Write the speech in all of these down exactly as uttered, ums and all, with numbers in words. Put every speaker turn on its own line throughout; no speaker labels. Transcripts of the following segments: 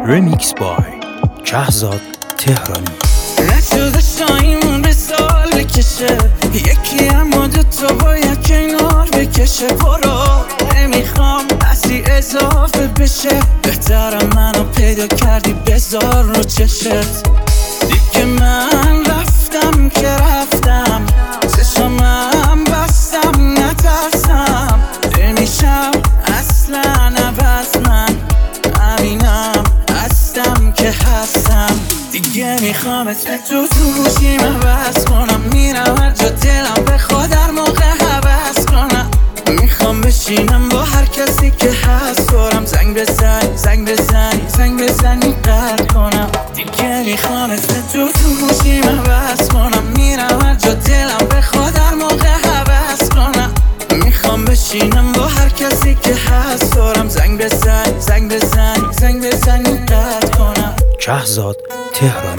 رمیکس بای کهزاد تهرانی.
نشده شایمون به سال بکشه، یکی اما دوتا باید کنار بکشه. برو نمیخوام اصلی اضافه بشه، بهترم منو پیدا کردی بذار رو چشت. دیگه من رفتم که رفتم، چشمم بستم نترسم. نمیشم اصلا عوض، من همینم هستم که هستم. دیگه میخوام اسم تو تو گوشیم عوض کنم، میرم هر جا دلم بخواد در موقع حوض کنم. میخوام بشینم با هر کسی که هست دورم، زنگ بزنی زنگ بزنی زنگ بزنی قرد کنم. دیگه میخوام اسم تو تو گوشیم عوض کنم، میرم هر جا دلم بخواد در موقع حوض کنم. میخوام بشینم با هر کسی که هست دورم، زنگ بزنی زنگ بزنی زنگ بزنی قرد کنم.
کهزاد تهرانی.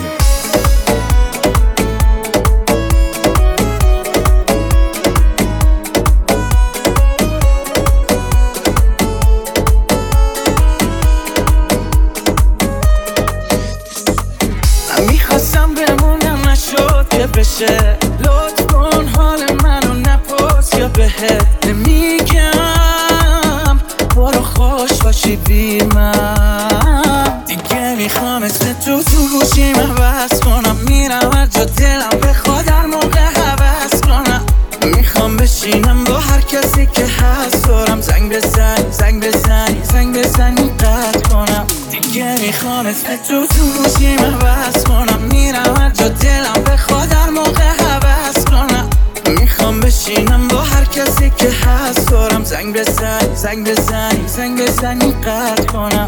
من میخواستم بمونم نشد که بشه، لطف کن حال منو نپرس یا بهت نمیگم برو خوش باشی بی من. دیگه میخوام اسم تو تو گوشیم عوض کنم، میرم هر جا دلم بخواد در موقع حوض کنم. میخوام بشینم با هر کسی که هست دورم، زنگ بزنی زنگ بزنی زنگ بزنی قطع کنم. دیگه میخوام اسم تو تو گوشیم عوض کنم، میرم هر جا دلم بخواد در موقع حوض کنم. میخوام بشینم با هر کسی که هست دورم، زنگ بزنی زنگ بزنی زنگ بزنی قطع کنم.